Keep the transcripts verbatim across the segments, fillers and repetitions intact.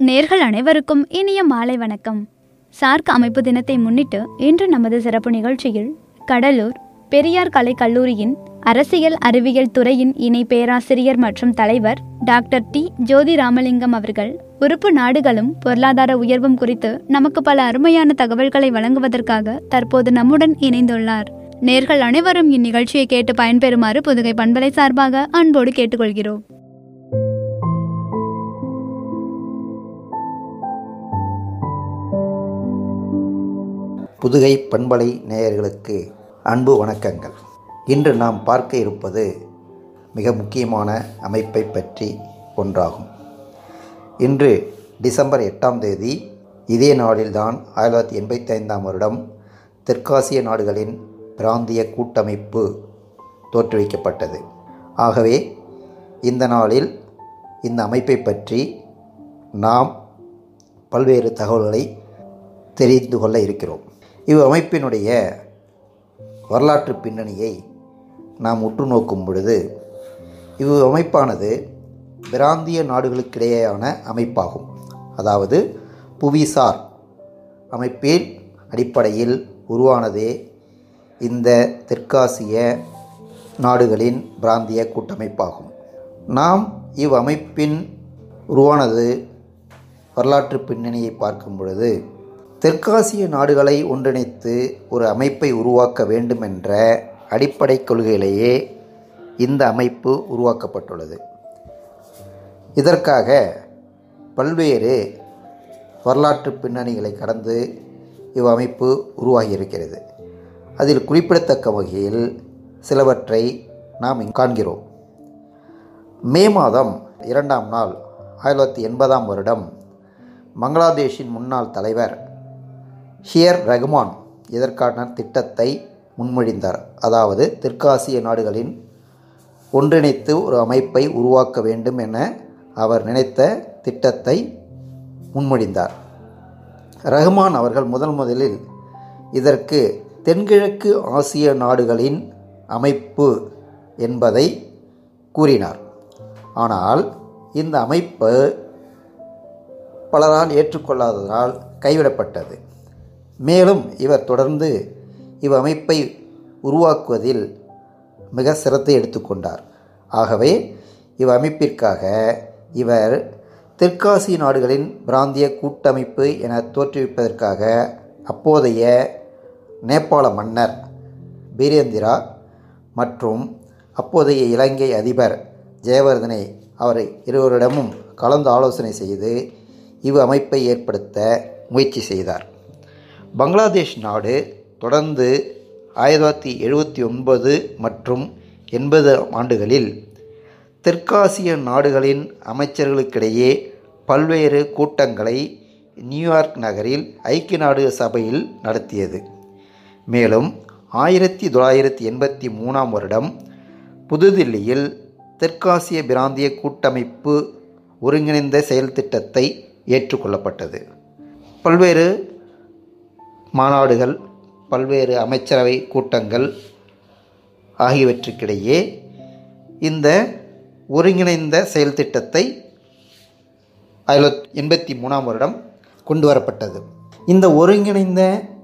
நேர்கள் அனைவருக்கும் இனிய மாலை வணக்கம். சார்க் அமைப்பு தினத்தை முன்னிட்டு இன்று நமது சிறப்பு நிகழ்ச்சியில் கடலூர் பெரியார் கலை கல்லூரியின் அரசியல் அறிவியல் துறையின் இணை பேராசிரியர் மற்றும் தலைவர் டாக்டர் டி ஜோதி ராமலிங்கம் அவர்கள் உறுப்பு நாடுகளும் பொருளாதார உயர்வும் குறித்து நமக்கு பல அருமையான தகவல்களை வழங்குவதற்காக தற்போது நம்முடன் இணைந்துள்ளார். நேர்கள் அனைவரும் இந்நிகழ்ச்சியை கேட்டு பயன்பெறுமாறு புதுகை பண்பலை சார்பாக அன்போடு கேட்டுக்கொள்கிறோம். புதுகை பண்பலை நேயர்களுக்கு அன்பு வணக்கங்கள். இன்று நாம் பார்க்க இருப்பது மிக முக்கியமான அமைப்பை பற்றி ஒன்றாகும். இன்று டிசம்பர் எட்டாம் தேதி இதே நாளில்தான் ஆயிரத்தி தொள்ளாயிரத்தி எண்பத்தி ஐந்தாம் வருடம் தெற்காசிய நாடுகளின் பிராந்திய கூட்டமைப்பு தோற்றுவிக்கப்பட்டது. ஆகவே இந்த நாளில் இந்த அமைப்பை பற்றி நாம் பல்வேறு தகவல்களை தெரிந்து கொள்ள இருக்கிறோம். இவ் அமைப்பினுடைய வரலாற்று பின்னணியை நாம் உற்று நோக்கும் பொழுது இவ் அமைப்பானது பிராந்திய நாடுகளுக்கிடையேயான அமைப்பாகும். அதாவது புவிசார் அமைப்பின் அடிப்படையில் உருவானதே இந்த தெற்காசிய நாடுகளின் பிராந்திய கூட்டமைப்பாகும். நாம் இவ் அமைப்பின் உருவானது வரலாற்று பின்னணியை பார்க்கும் பொழுது தெற்காசிய நாடுகளை ஒன்றிணைத்து ஒரு அமைப்பை உருவாக்க வேண்டும் என்ற அடிப்படை கொள்கையிலேயே இந்த அமைப்பு உருவாக்கப்பட்டுள்ளது. இதற்காக பல்வேறு வரலாற்று பின்னணிகளை கடந்து இவ் அமைப்பு உருவாகியிருக்கிறது. அதில் குறிப்பிடத்தக்க வகையில் சிலவற்றை நாம் காண்கிறோம். மே மாதம் இரண்டாம் நாள் ஆயிரத்தி தொள்ளாயிரத்தி எண்பதாம் வருடம் பங்களாதேஷின் முன்னாள் தலைவர் ஷியர் ரஹ்மான் இதற்கான திட்டத்தை முன்மொழிந்தார். அதாவது தெற்காசிய நாடுகளின் ஒன்றிணைத்து ஒரு அமைப்பை உருவாக்க வேண்டும் என அவர் நினைத்த திட்டத்தை முன்மொழிந்தார். ரஹ்மான் அவர்கள் முதல் முதலில் இதற்கு தென்கிழக்கு ஆசிய நாடுகளின் அமைப்பு என்பதை கூறினார். ஆனால் இந்த அமைப்பு பலரால் ஏற்றுக்கொள்ளாததால் கைவிடப்பட்டது. மேலும் இவர் தொடர்ந்து இவ் அமைப்பை உருவாக்குவதில் மிக சிரத்தை எடுத்துக்கொண்டார். ஆகவே இவ் அமைப்பிற்காக இவர் தெற்காசிய நாடுகளின் பிராந்திய கூட்டமைப்பு என தோற்றுவிப்பதற்காக அப்போதைய நேபாள மன்னர் பீரேந்திரா மற்றும் அப்போதைய இலங்கை அதிபர் ஜெயவர்தனை அவர் இருவரிடமும் கலந்து ஆலோசனை செய்து இவ் அமைப்பை ஏற்படுத்த முயற்சி செய்தார். பங்களாதேஷ் நாடு தொடர்ந்து ஆயிரத்தி தொள்ளாயிரத்தி எழுபத்தி ஒன்பது மற்றும் எண்பது ஆண்டுகளில் தெற்காசிய நாடுகளின் அமைச்சர்களுக்கிடையே பல்வேறு கூட்டங்களை நியூயார்க் நகரில் ஐக்கிய நாடு சபையில் நடத்தியது. மேலும் ஆயிரத்தி தொள்ளாயிரத்தி எண்பத்தி மூணாம் வருடம் புதுதில்லியில் தெற்காசிய பிராந்திய கூட்டமைப்பு ஒருங்கிணைந்த செயல் திட்டத்தை ஏற்றுக்கொள்ளப்பட்டது. பல்வேறு மாநாடுகள், பல்வேறு அமைச்சரவை கூட்டங்கள் ஆகியவற்றுக்கிடையே இந்த ஒருங்கிணைந்த செயல் திட்டத்தை ஆயிரத்தி தொள்ளாயிரத்தி எண்பத்தி மூணாம் வருடம் கொண்டு வரப்பட்டது. இந்த ஒருங்கிணைந்த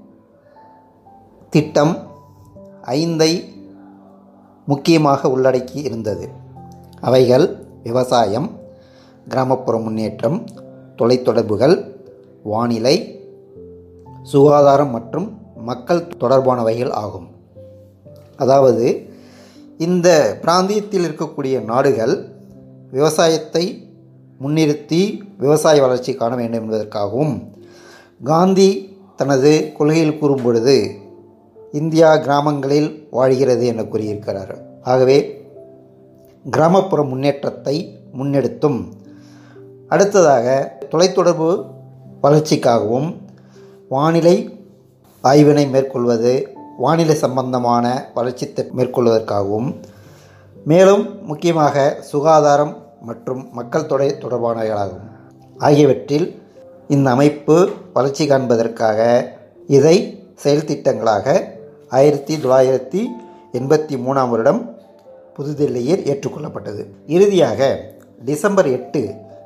திட்டம் ஐந்தை முக்கியமாக உள்ளடக்கி இருந்தது. அவைகள் விவசாயம், கிராமப்புற முன்னேற்றம், தொலைத்தொடர்புகள், வானிலை, சுகாதாரம் மற்றும் மக்கள் தொடர்பானவைகள் ஆகும். அதாவது இந்த பிராந்தியத்தில் இருக்கக்கூடிய நாடுகள் விவசாயத்தை முன்னிறுத்தி விவசாய வளர்ச்சி காண வேண்டும் என்பதற்காகவும் காந்தி தனது கொள்கையில் கூறும் பொழுது இந்தியா கிராமங்களில் வாழ்கிறது என கூறியிருக்கிறார். ஆகவே கிராமப்புற முன்னேற்றத்தை முன்னெடுத்தும் அடுத்ததாக தொலைத்தொடர்பு வளர்ச்சிக்காகவும் வானிலை ஆய்வினை மேற்கொள்வது, வானிலை சம்பந்தமான வளர்ச்சி மேற்கொள்வதற்காகவும் மேலும் முக்கியமாக சுகாதாரம் மற்றும் மக்கள் தொகை தொடர்பானவைகளாகும் ஆகியவற்றில் இந்த அமைப்பு வளர்ச்சி காண்பதற்காக இதை செயல் திட்டங்களாக ஆயிரத்தி தொள்ளாயிரத்தி எண்பத்தி மூணாம் வருடம் புதுதில்லியில் ஏற்றுக்கொள்ளப்பட்டது. இறுதியாக டிசம்பர் எட்டு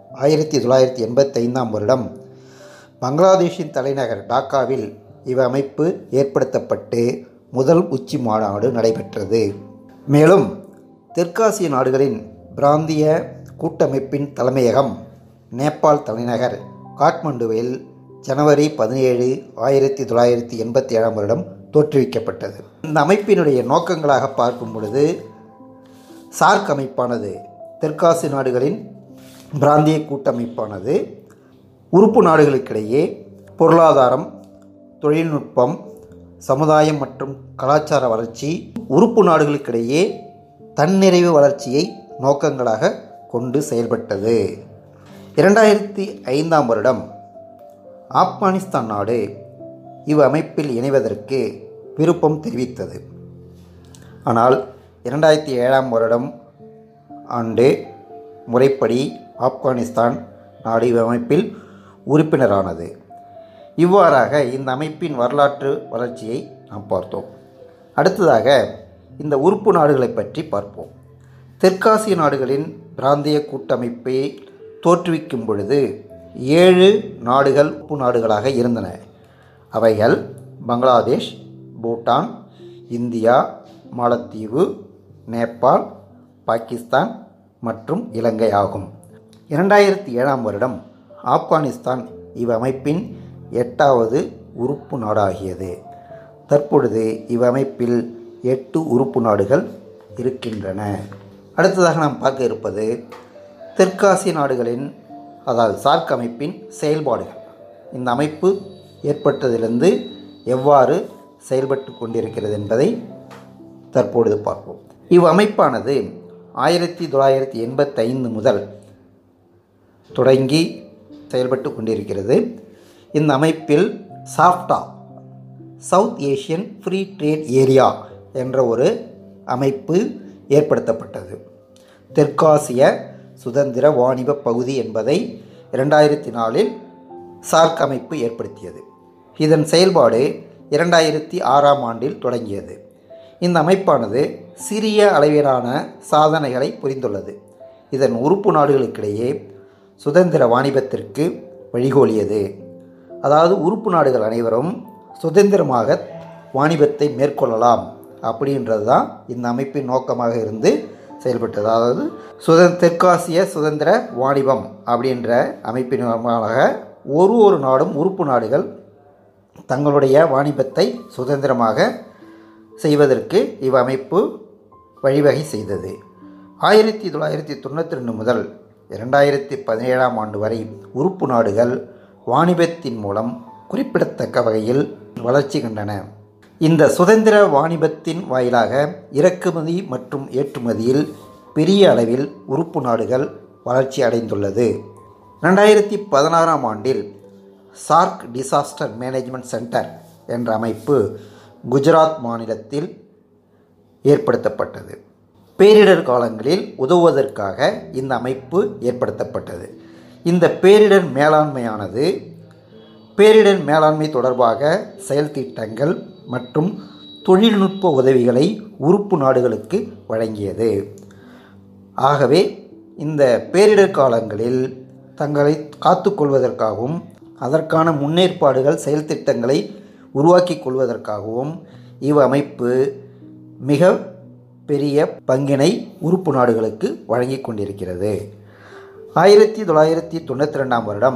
ஆயிரத்தி தொள்ளாயிரத்தி எண்பத்தைந்தாம் வருடம் பங்களாதேஷின் தலைநகர் டாக்காவில் இவ்வமைப்பு ஏற்படுத்தப்பட்டு முதல் உச்சி மாநாடு நடைபெற்றது. மேலும் தெற்காசிய நாடுகளின் பிராந்திய கூட்டமைப்பின் தலைமையகம் நேபாள் தலைநகர் காட்மண்டுவில் ஜனவரி பதினேழு ஆயிரத்தி தொள்ளாயிரத்தி எண்பத்தி ஏழாம் வருடம் தோற்றுவிக்கப்பட்டது. இந்த அமைப்பினுடைய நோக்கங்களாக பார்க்கும் பொழுது சார்க் அமைப்பானது தெற்காசிய நாடுகளின் பிராந்திய கூட்டமைப்பானது உறுப்பு நாடுகளுக்கிடையே பொருளாதாரம், தொழில்நுட்பம், சமுதாயம் மற்றும் கலாச்சார வளர்ச்சி, உறுப்பு நாடுகளுக்கிடையே தன்னிறைவு வளர்ச்சியை நோக்கங்களாக கொண்டு செயல்பட்டது. இரண்டாயிரத்தி ஐந்தாம் வருடம் ஆப்கானிஸ்தான் நாடு இவ்வமைப்பில் இணைவதற்கு விருப்பம் தெரிவித்தது. ஆனால் இரண்டாயிரத்தி ஏழாம் வருடம் ஆண்டு முறைப்படி ஆப்கானிஸ்தான் நாடு இவ்வமைப்பில் உறுப்பினரானது. இவ்வாறாக இந்த அமைப்பின் வரலாற்று வளர்ச்சியை நாம் பார்த்தோம். அடுத்ததாக இந்த உறுப்பு நாடுகளை பற்றி பார்ப்போம். தெற்காசிய நாடுகளின் பிராந்திய கூட்டமைப்பை தோற்றுவிக்கும் பொழுது ஏழு நாடுகள் உறுப்பு நாடுகளாக இருந்தன. அவைகள் பங்களாதேஷ், பூட்டான், இந்தியா, மாலத்தீவு, நேபாள், பாகிஸ்தான் மற்றும் இலங்கை ஆகும். இரண்டாயிரத்தி ஏழாம் வருடம் ஆப்கானிஸ்தான் இவ்வமைப்பின் எட்டாவது உறுப்பு நாடாகியது. தற்பொழுது இவ்வமைப்பில் எட்டு உறுப்பு நாடுகள் இருக்கின்றன. அடுத்ததாக நாம் பார்க்க இருப்பது தெற்காசிய நாடுகளின் அதாவது சார்க் அமைப்பின் செயல்பாடுகள். இந்த அமைப்பு ஏற்பட்டதிலிருந்து எவ்வாறு செயல்பட்டு கொண்டிருக்கிறது என்பதை தற்பொழுது பார்ப்போம். இவ்வமைப்பானது ஆயிரத்தி தொள்ளாயிரத்தி எண்பத்தைந்து முதல் தொடங்கி செயல்பட்டு கொண்டிருக்கிறது. இந்த அமைப்பில் SAFTA South Asian free trade area என்ற ஒரு அமைப்பு ஏற்படுத்தப்பட்டது. தெற்காசிய சுதந்திர வாணிப பகுதி என்பதை இரண்டாயிரத்தி நாலில் சார்க் அமைப்பு ஏற்படுத்தியது. இதன் செயல்பாடு இரண்டாயிரத்தி ஆறாம் ஆண்டில் தொடங்கியது. இந்த அமைப்பானது சிறிய அளவிலான சாதனைகளை புரிந்துள்ளது. இதன் உறுப்பு நாடுகளுக்கிடையே சுதந்திர வாணிபத்திற்கு வழிகோலியது. அதாவது உறுப்பு நாடுகள் அனைவரும் சுதந்திரமாக வாணிபத்தை மேற்கொள்ளலாம் அப்படின்றது தான் இந்த அமைப்பின் நோக்கமாக இருந்து செயல்பட்டது. அதாவது சுத தெற்காசிய சுதந்திர வாணிபம் அப்படின்ற அமைப்பின் மூலமாக ஒரு ஒரு நாடும் உறுப்பு நாடுகள் தங்களுடைய வாணிபத்தை சுதந்திரமாக செய்வதற்கு இவ்வமைப்பு வழிவகை செய்தது. ஆயிரத்தி தொள்ளாயிரத்தி தொண்ணூற்றி ரெண்டு முதல் இரண்டாயிரத்தி பதினேழாம் ஆண்டு வரை உறுப்பு நாடுகள் வாணிபத்தின் மூலம் குறிப்பிடத்தக்க வகையில் வளர்ச்சி கண்டன. இந்த சுதந்திர வாணிபத்தின் வாயிலாக இறக்குமதி மற்றும் ஏற்றுமதியில் பெரிய அளவில் உறுப்பு நாடுகள் வளர்ச்சி அடைந்துள்ளது. ரெண்டாயிரத்தி பதினாறாம் ஆண்டில் சார்க் டிசாஸ்டர் மேனேஜ்மெண்ட் சென்டர் என்ற அமைப்பு குஜராத் மாநிலத்தில் ஏற்படுத்தப்பட்டது. பேரிடர் காலங்களில் உதவுவதற்காக இந்த அமைப்பு ஏற்படுத்தப்பட்டது. இந்த பேரிடர் மேலாண்மையானது பேரிடர் மேலாண்மை தொடர்பாக செயல் திட்டங்கள் மற்றும் தொழில்நுட்ப உதவிகளை உறுப்பு நாடுகளுக்கு வழங்கியது. ஆகவே இந்த பேரிடர் காலங்களில் தங்களை காத்துக்கொள்வதற்காகவும் அதற்கான முன்னேற்பாடுகள் செயல் திட்டங்களை உருவாக்கி கொள்வதற்காகவும் இவ்வமைப்பு மிக பெரிய பங்கினை உறுப்பு நாடுகளுக்கு வழங்கி கொண்டிருக்கிறது. ஆயிரத்தி தொள்ளாயிரத்தி தொண்ணூற்றி ரெண்டாம் வருடம்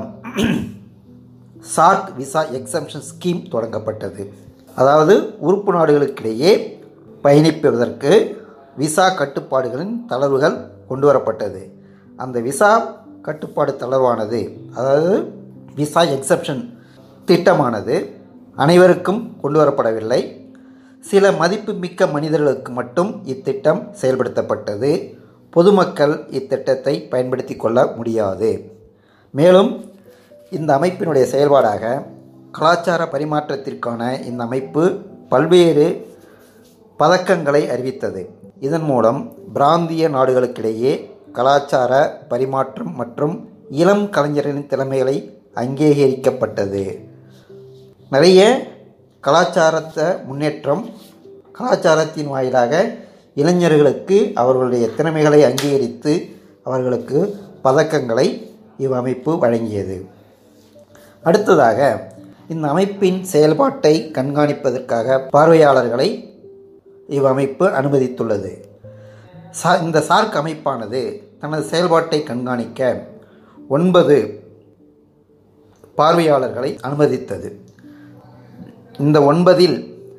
சார்க் விசா எக்ஸம்ஷன் ஸ்கீம் தொடங்கப்பட்டது. அதாவது உறுப்பு நாடுகளுக்கிடையே பயணிப்பதற்கு விசா கட்டுப்பாடுகளின் தளர்வுகள் கொண்டு வரப்பட்டது. அந்த விசா கட்டுப்பாடு தளர்வானது அதாவது விசா எக்ஸப்ஷன் திட்டமானது அனைவருக்கும் கொண்டு வரப்படவில்லை. சில மதிப்புமிக்க மனிதர்களுக்கு மட்டும் இத்திட்டம் செயல்படுத்தப்பட்டது. பொதுமக்கள் இத்திட்டத்தை பயன்படுத்தி கொள்ள முடியாது. மேலும் இந்த அமைப்பினுடைய செயல்பாடாக கலாச்சார பரிமாற்றத்திற்கான இந்த அமைப்பு பல்வேறு பதக்கங்களை அறிவித்தது. இதன் மூலம் பிராந்திய நாடுகளுக்கிடையே கலாச்சார பரிமாற்றம் மற்றும் இளம் கலைஞர்களின் திறமைகளை அங்கீகரிக்கப்பட்டது. நிறைய கலாச்சாரத்தை முன்னேற்றம் கலாச்சாரத்தின் வாயிலாக இளைஞர்களுக்கு அவர்களுடைய திறமைகளை அங்கீகரித்து அவர்களுக்கு பதக்கங்களை இவ்வமைப்பு வழங்கியது. அடுத்ததாக இந்த அமைப்பின் செயல்பாட்டை கண்காணிப்பதற்காக பார்வையாளர்களை இவ்வமைப்பு அனுமதித்துள்ளது. சா இந்த சார்க் அமைப்பானது தனது செயல்பாட்டை கண்காணிக்க ஒன்பது பார்வையாளர்களை அனுமதித்தது. இந்த ஒன்பதில்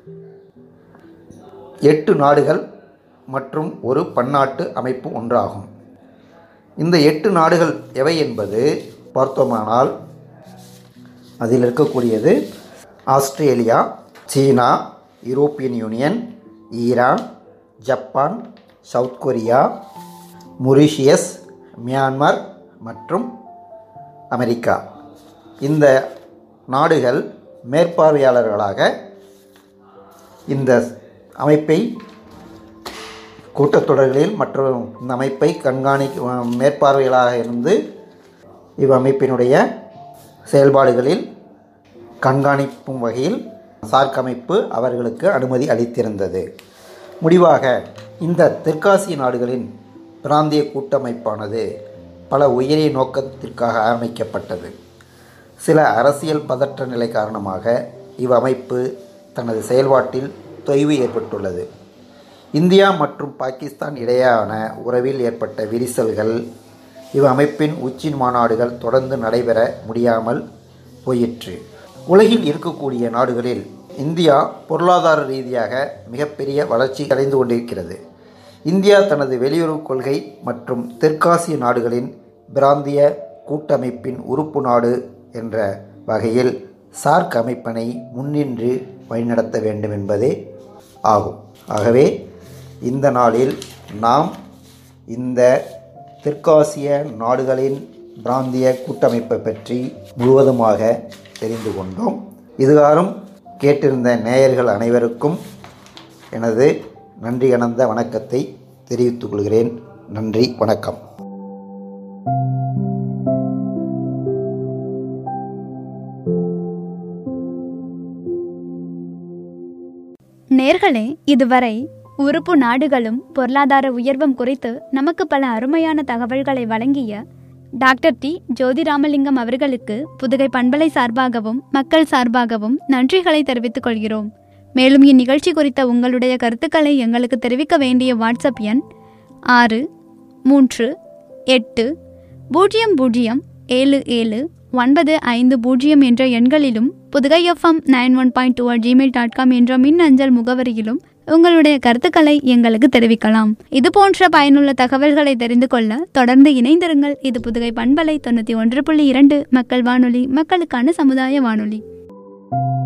எட்டு நாடுகள் மற்றும் ஒரு பன்னாட்டு அமைப்பு ஒன்றாகும். இந்த எட்டு நாடுகள் எவை என்பது பார்த்தோமானால் அதில் இருக்கக்கூடியது ஆஸ்திரேலியா, சீனா, European Union, Iran, Japan, South Korea, Mauritius, Myanmar மற்றும் அமெரிக்கா. இந்த நாடுகள் மேற்பார்வையாளர்களாக இந்த அமைப்பை கூட்டத்தொடர்களில் மற்றும் இந்த அமைப்பை கண்காணி மேற்பார்வையாளராக இருந்து இவ்வமைப்பினுடைய செயல்பாடுகளில் கண்காணிக்கும் வகையில் சார்க் அமைப்பு அவர்களுக்கு அனுமதி அளித்திருந்தது. முடிவாக இந்த தெற்காசிய நாடுகளின் பிராந்திய கூட்டமைப்பானது பல உயரிய நோக்கத்திற்காக ஆரம்பிக்கப்பட்டது. சில அரசியல் பதற்ற நிலை காரணமாக இவ்வமைப்பு தனது செயல்பாட்டில் தொய்வு ஏற்பட்டுள்ளது. இந்தியா மற்றும் பாகிஸ்தான் இடையேயான உறவில் ஏற்பட்ட விரிசல்கள் இவ்வமைப்பின் உச்சி மாநாடுகள் தொடர்ந்து நடைபெற முடியாமல் போயிற்று. உலகில் இருக்கக்கூடிய நாடுகளில் இந்தியா பொருளாதார ரீதியாக மிகப்பெரிய வளர்ச்சி அடைந்து கொண்டிருக்கிறது. இந்தியா தனது வெளியுறவு கொள்கை மற்றும் தெற்காசிய நாடுகளின் பிராந்திய கூட்டமைப்பின் உறுப்பு நாடு என்ற வகையில் சார்க் அமைப்பினை முன்னின்று வழிநடத்த வேண்டும் என்பதே ஆகும். ஆகவே இந்த நாளில் நாம் இந்த தெற்காசிய நாடுகளின் பிராந்திய கூட்டமைப்பை பற்றி முழுவதுமாக தெரிந்து கொண்டோம். இதுகாரும் கேட்டிருந்த நேயர்கள் அனைவருக்கும் எனது நன்றி கலந்த வணக்கத்தை தெரிவித்துக் கொள்கிறேன். நன்றி, வணக்கம். நேர்களே, இதுவரை உறுப்பு நாடுகளும் பொருளாதார உயர்வும் குறித்து நமக்கு பல அருமையான தகவல்களை வழங்கிய டாக்டர் டி ஜோதிராமலிங்கம் அவர்களுக்கு புதுகை பண்பலை சார்பாகவும் மக்கள் சார்பாகவும் நன்றிகளை தெரிவித்துக் கொள்கிறோம். மேலும் இந்நிகழ்ச்சி குறித்த உங்களுடைய கருத்துக்களை எங்களுக்கு தெரிவிக்க வேண்டிய வாட்ஸ்அப் எண் ஆறு மூன்று எட்டு பூஜ்ஜியம் பூஜ்ஜியம் ஏழு ஏழு ஒன்பது ஐந்து பூஜ்ஜியம் என்ற எண்களிலும் Pudugai FM nine one point two at Gmail dot com என்ற மின் அஞ்சல் முகவரியிலும் உங்களுடைய கருத்துக்களை எங்களுக்கு தெரிவிக்கலாம். இது போன்ற பயனுள்ள தகவல்களை தெரிந்து கொள்ள தொடர்ந்து இணைந்திருங்கள். இது புதுகை பண்பலை தொண்ணூற்றி ஒன்று புள்ளி இரண்டு மக்கள் வானொலி, மக்களுக்கான சமுதாய வானொலி.